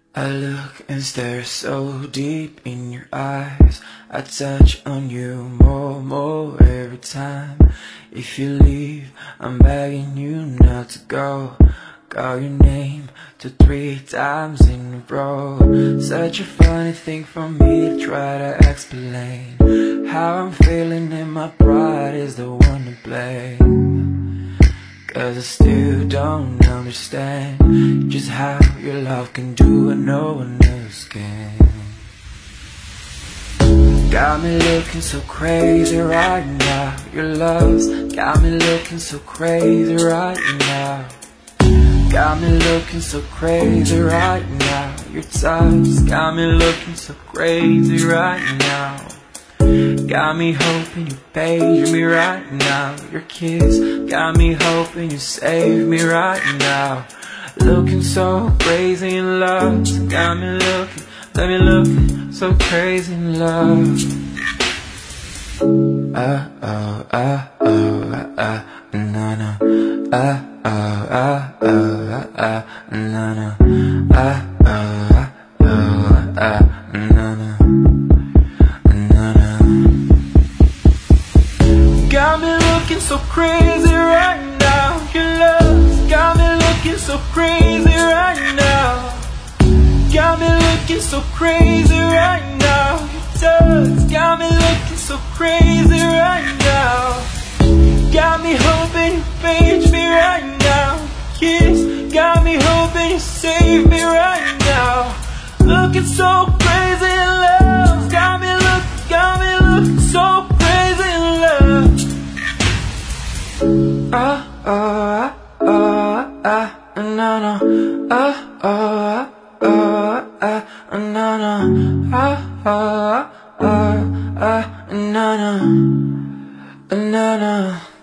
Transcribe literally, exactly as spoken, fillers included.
I look and stare so deep in your eyes. I touch on you more, more every time. If you leave, I'm begging you not to go. Call your name two, three times in a row. Such a funny thing for me to try to explain. How I'm feeling and my pride is the one to blame. Cause I still don't understand just how your love can do what no one else can. Got me looking so crazy right now. Your love's got me looking so crazy right now. Got me looking so crazy right now. Your touch got me looking so crazy right now. Got me hoping you page me right now. Your kiss got me hoping you save me right now. Looking so crazy in love, got me looking, let me look so crazy in love. Ah oh ah oh ah ah na na. Ah oh ah oh ah ah na na. Ah oh ah oh ah na na. Got me looking so crazy right now. Your love's got me looking so crazy right now. Got me looking so crazy right now. Your touch got me looking so crazy right now. Got me hoping you page me right now. Kiss got me hoping you save me right now. Looking so crazy in love. Got me look, got me looking so crazy in love. Ah ah ah ah na na. Ah ah ah ah na na. Ah ah ah ah na na na na.